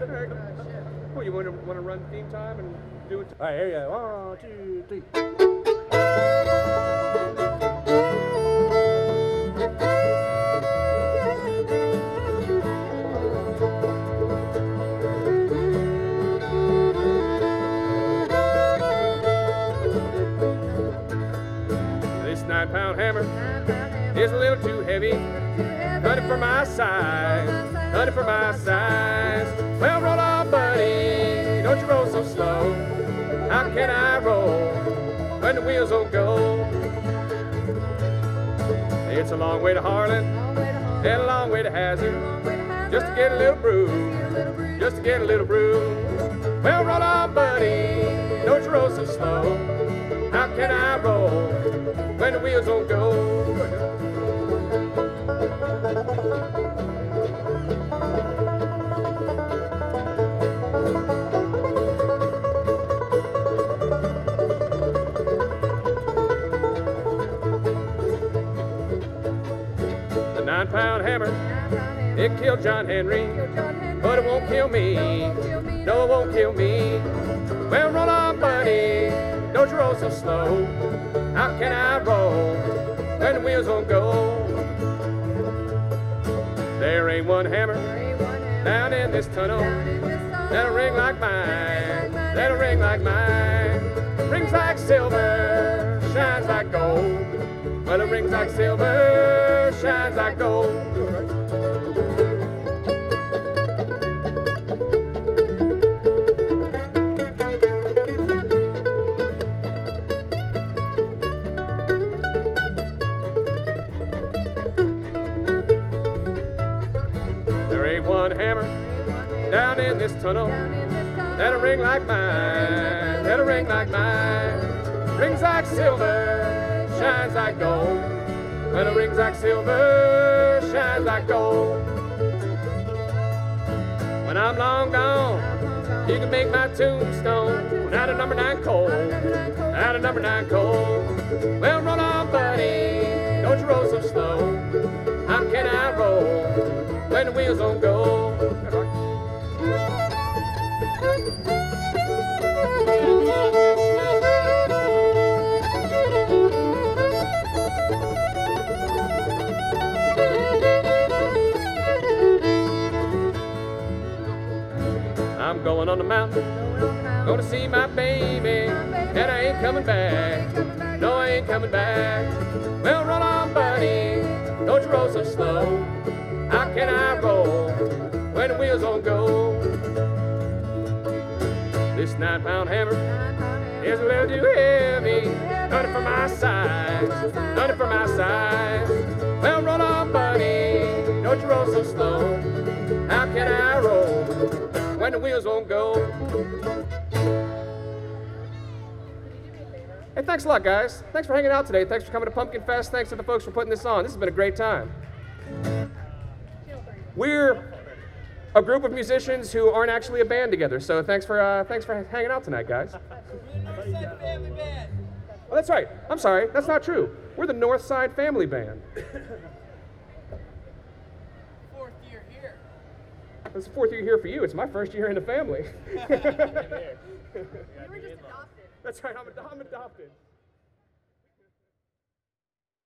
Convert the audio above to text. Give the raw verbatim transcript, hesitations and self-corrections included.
Well, you want to want to run theme time and do it? All right, here you go. One, two, three. This nine-pound hammer is a little too heavy. Hunting for my size, hunting for my size. Well, roll on, buddy, don't you roll so slow. How can I roll when the wheels don't go? It's a long way to Harlan and a long way to Hazard, just to get a little brew, just to get a little brew. Well, roll on, buddy, don't you roll so slow. How can I roll when the wheels don't go? The nine-pound hammer, it killed John Henry, but it won't kill me. No, it won't kill me. Well, roll on, buddy, don't you roll so slow. How can I roll when the wheels won't go? There ain't one hammer down in this tunnel that'll ring like mine, that'll ring like mine. Rings like silver, shines like gold. Well, it rings like silver, shines like gold. One hammer down in this tunnel that'll ring like mine, that'll ring like mine. Rings like silver, shines like gold. Well, it rings like silver, shines like gold. When I'm long gone, you can make my tombstone out of number nine coal, out of number nine coal. Well, roll on, buddy, don't you roll so slow. How can I roll when the wheels don't go? I'm going on the mountain, gonna see my baby, and I ain't coming back. No, I ain't coming back. Well, roll on, buddy, don't you roll so slow. How can I roll when the wheels don't go? This nine-pound hammer is a little too heavy. Hunting for my size, hunting for my size. Well, roll on, buddy, don't you roll so slow. How can I roll when the wheels won't go? Hey, thanks a lot, guys. Thanks for hanging out today. Thanks for coming to Pumpkin Fest. Thanks to the folks for putting this on. This has been a great time. We're a group of musicians who aren't actually a band together, so thanks for uh, thanks for hanging out tonight, guys. Oh, that's right. I'm sorry. That's not true. We're the North Side Family Band. Fourth year here. It's the fourth year here for you. It's my first year in the family. You were just adopted. That's right. I'm, I'm adopted.